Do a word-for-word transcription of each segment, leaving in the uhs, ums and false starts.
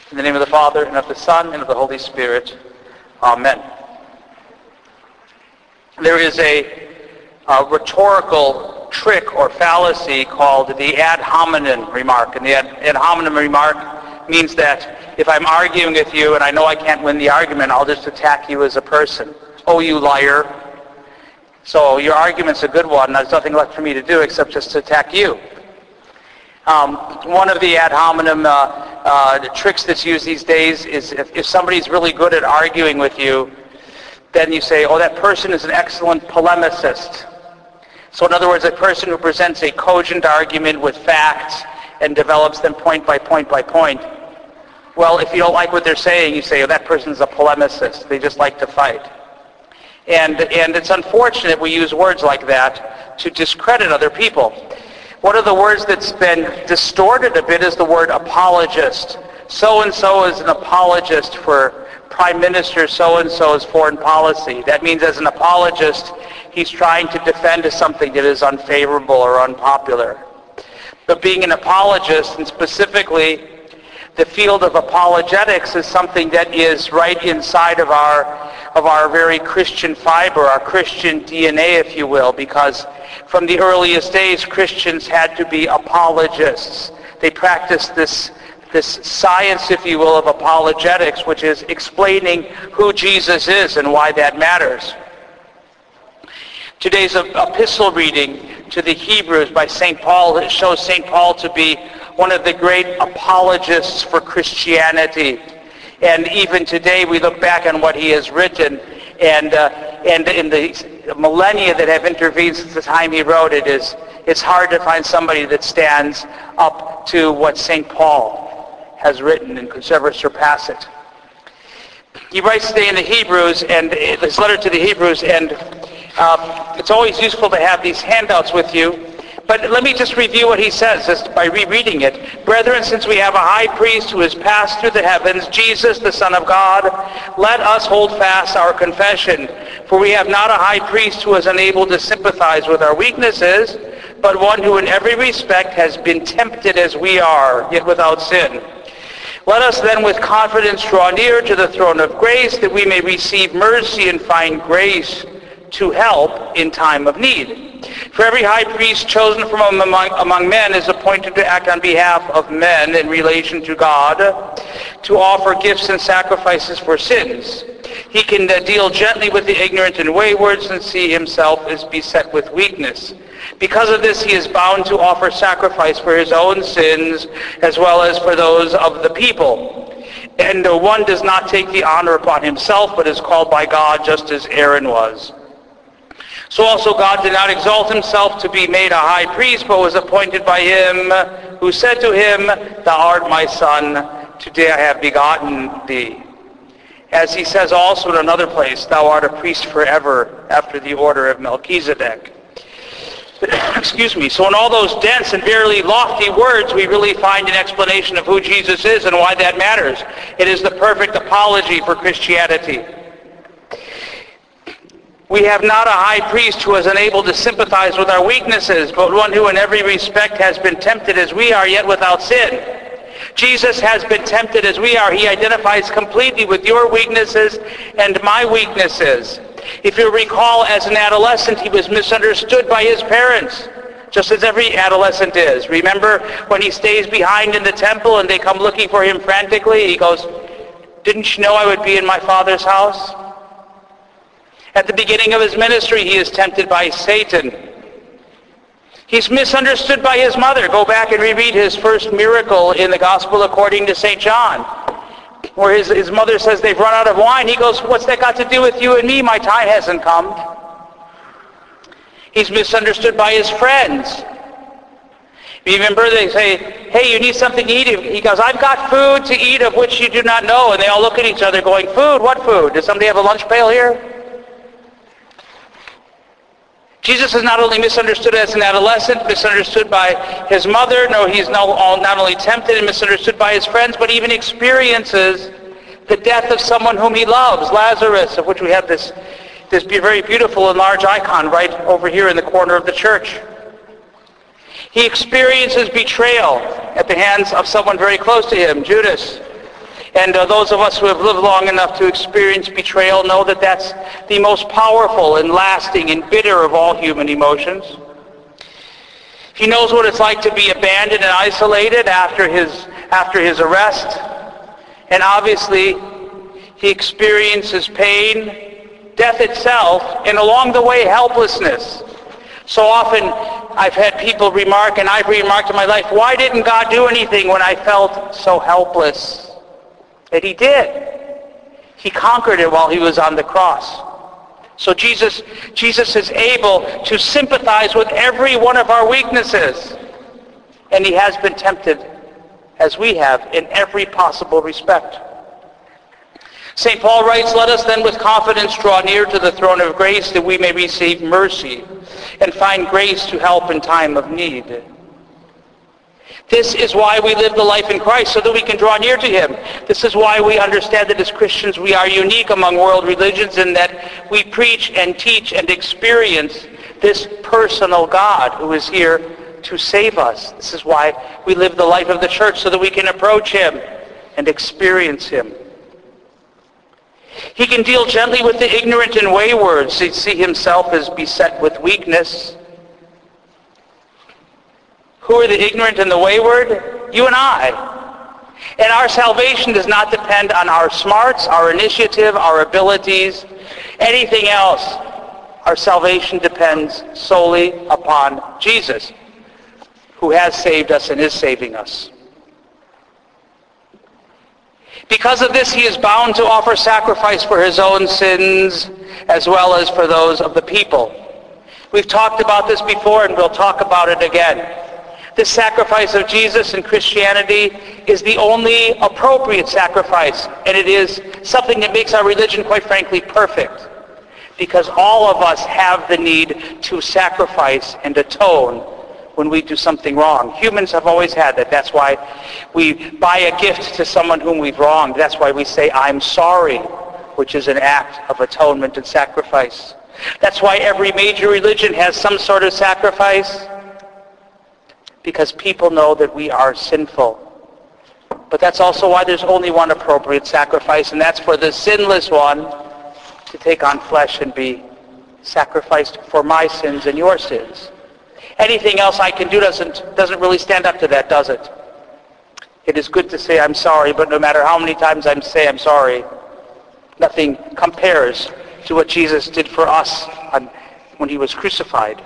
In the name of the Father, and of the Son, and of the Holy Spirit. Amen. There is a, a rhetorical trick or fallacy called the ad hominem remark. And the ad, ad hominem remark means that if I'm arguing with you and I know I can't win the argument, I'll just attack you as a person. Oh, you liar. So your argument's a good one. There's nothing left for me to do except just to attack you. Um, one of the ad hominem uh, uh, the tricks that's used these days is if, if somebody's really good at arguing with you, then you say, oh, that person is an excellent polemicist. So in other words, a person who presents a cogent argument with facts and develops them point by point by point. Well, if you don't like what they're saying, you say, oh, that person's a polemicist. They just like to fight. And, and it's unfortunate we use words like that to discredit other people. One of the words that's been distorted a bit is the word apologist. So-and-so is an apologist for Prime Minister so-and-so's foreign policy. That means as an apologist, he's trying to defend something that is unfavorable or unpopular. But being an apologist, and specifically the field of apologetics, is something that is right inside of our, of our very Christian fiber, our Christian D N A, if you will, because from the earliest days, Christians had to be apologists. They practiced this, this science, if you will, of apologetics, which is explaining who Jesus is and why that matters. Today's epistle reading to the Hebrews by Saint Paul shows Saint Paul to be one of the great apologists for Christianity. And even today we look back on what he has written, and uh, and in the millennia that have intervened since the time he wrote it, is it's hard to find somebody that stands up to what Saint Paul has written and could ever surpass it. He writes today in the Hebrews, and this letter to the Hebrews, and uh, it's always useful to have these handouts with you. But let me just review what he says just by rereading it. Brethren, since we have a high priest who has passed through the heavens, Jesus, the Son of God, let us hold fast our confession. For we have not a high priest who is unable to sympathize with our weaknesses, but one who in every respect has been tempted as we are, yet without sin. Let us then with confidence draw near to the throne of grace, that we may receive mercy and find grace to help in time of need. For every high priest chosen from among, among men is appointed to act on behalf of men in relation to God, to offer gifts and sacrifices for sins. He can uh, deal gently with the ignorant and wayward, since he himself is beset with weakness. Because of this, he is bound to offer sacrifice for his own sins, as well as for those of the people. And uh, one does not take the honor upon himself, but is called by God, just as Aaron was. So also God did not exalt himself to be made a high priest, but was appointed by him, who said to him, Thou art my son, today I have begotten thee. As he says also in another place, Thou art a priest forever, after the order of Melchizedek. Excuse me. So in all those dense and very lofty words, we really find an explanation of who Jesus is and why that matters. It is the perfect apology for Christianity. We have not a high priest who is unable to sympathize with our weaknesses, but one who in every respect has been tempted as we are, yet without sin. Jesus has been tempted as we are. He identifies completely with your weaknesses and my weaknesses. If you recall, as an adolescent, he was misunderstood by his parents, just as every adolescent is. Remember when he stays behind in the temple and they come looking for him frantically? He goes, Didn't you know I would be in my Father's house? At the beginning of his ministry, he is tempted by Satan. He's misunderstood by his mother. Go back and reread his first miracle in the Gospel according to Saint John, where his, his mother says they've run out of wine. He goes, what's that got to do with you and me? My time hasn't come. He's misunderstood by his friends. Remember, they say, hey, you need something to eat. He goes, I've got food to eat of which you do not know. And they all look at each other going, food? What food? Does somebody have a lunch pail here? Jesus is not only misunderstood as an adolescent, misunderstood by his mother, no, he's not only tempted and misunderstood by his friends, but even experiences the death of someone whom he loves, Lazarus, of which we have this, this very beautiful and large icon right over here in the corner of the church. He experiences betrayal at the hands of someone very close to him, Judas. And uh, those of us who have lived long enough to experience betrayal know that that's the most powerful and lasting and bitter of all human emotions. He knows what it's like to be abandoned and isolated after his, after his arrest. And obviously, he experiences pain, death itself, and along the way, helplessness. So often, I've had people remark, and I've remarked in my life, why didn't God do anything when I felt so helpless? And he did. He conquered it while he was on the cross. So Jesus, Jesus is able to sympathize with every one of our weaknesses. And he has been tempted, as we have, in every possible respect. Saint Paul writes, let us then with confidence draw near to the throne of grace that we may receive mercy and find grace to help in time of need. This is why we live the life in Christ, so that we can draw near to him. This is why we understand that as Christians we are unique among world religions in that we preach and teach and experience this personal God who is here to save us. This is why we live the life of the church, so that we can approach him and experience him. He can deal gently with the ignorant and wayward, so see himself as beset with weakness. Who are the ignorant and the wayward? You and I. And our salvation does not depend on our smarts, our initiative, our abilities, anything else. Our salvation depends solely upon Jesus, who has saved us and is saving us. Because of this, he is bound to offer sacrifice for his own sins as well as for those of the people. We've talked about this before, and we'll talk about it again. This sacrifice of Jesus in Christianity is the only appropriate sacrifice, and it is something that makes our religion, quite frankly, perfect. Because all of us have the need to sacrifice and atone when we do something wrong. Humans have always had that. That's why we buy a gift to someone whom we've wronged. That's why we say, I'm sorry, which is an act of atonement and sacrifice. That's why every major religion has some sort of sacrifice, because people know that we are sinful. But that's also why there's only one appropriate sacrifice, and that's for the sinless one to take on flesh and be sacrificed for my sins and your sins. Anything else I can do doesn't, doesn't really stand up to that, does it? It is good to say I'm sorry, but no matter how many times I say I'm sorry, nothing compares to what Jesus did for us on, when he was crucified.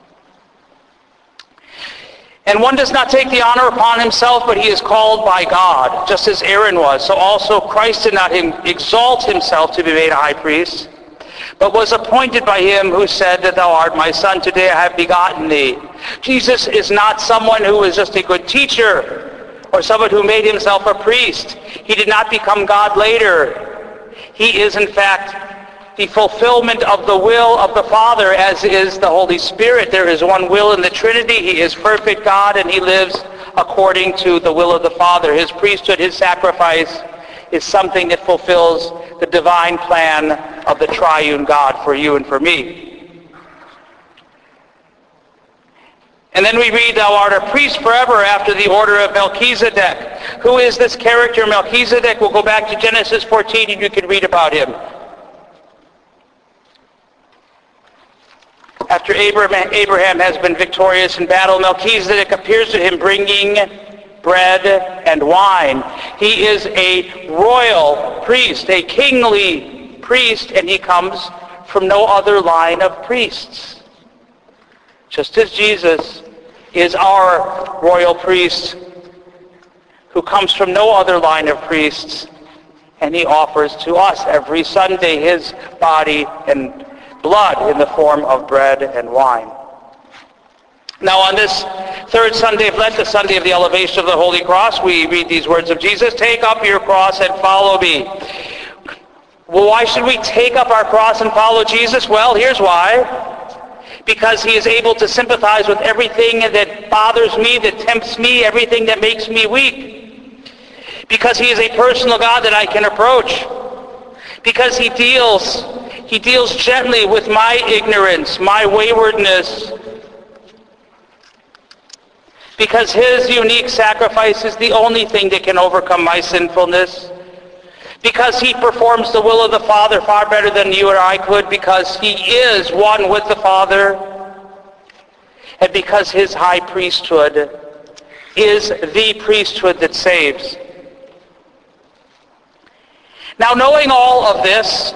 And one does not take the honor upon himself, but he is called by God, just as Aaron was. So also Christ did not exalt himself to be made a high priest, but was appointed by him who said that thou art my son, today I have begotten thee. Jesus is not someone who is just a good teacher or someone who made himself a priest. He did not become God later. He is in fact the fulfillment of the will of the Father, as is the Holy Spirit. There is one will in the Trinity. He is perfect God, and he lives according to the will of the Father. His priesthood, his sacrifice, is something that fulfills the divine plan of the triune God for you and for me. And then we read, thou art a priest forever after the order of Melchizedek. Who is this character, Melchizedek? We'll go back to Genesis fourteen, and you can read about him. After Abraham, Abraham has been victorious in battle, Melchizedek appears to him bringing bread and wine. He is a royal priest, a kingly priest, and he comes from no other line of priests. Just as Jesus is our royal priest who comes from no other line of priests, and he offers to us every Sunday his body and blood in the form of bread and wine. Now on this third Sunday of Lent, the Sunday of the elevation of the Holy Cross, we read these words of Jesus, take up your cross and follow me. Well, why should we take up our cross and follow Jesus? Well, here's why. Because he is able to sympathize with everything that bothers me, that tempts me, everything that makes me weak. Because he is a personal God that I can approach. Because he deals He deals gently with my ignorance, my waywardness. Because his unique sacrifice is the only thing that can overcome my sinfulness because he performs the will of the Father far better than you or I could, because he is one with the Father, and because his high priesthood is the priesthood that saves. Now, knowing all of this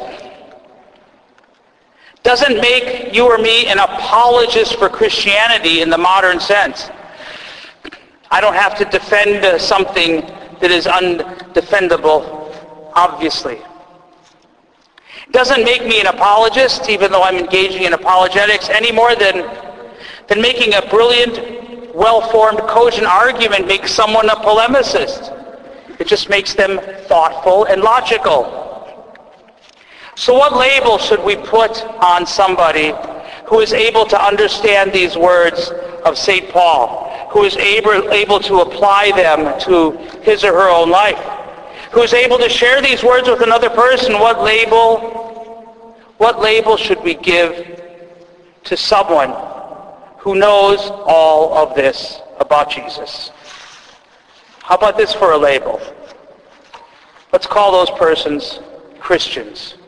doesn't make you or me an apologist for Christianity in the modern sense. I don't have to defend uh, something that is undefendable, obviously. It doesn't make me an apologist, even though I'm engaging in apologetics, any more than, than making a brilliant, well-formed, cogent argument makes someone a polemicist. It just makes them thoughtful and logical. So what label should we put on somebody who is able to understand these words of Saint Paul, who is able, able to apply them to his or her own life, who is able to share these words with another person? What label, what label should we give to someone who knows all of this about Jesus? How about this for a label? Let's call those persons Christians.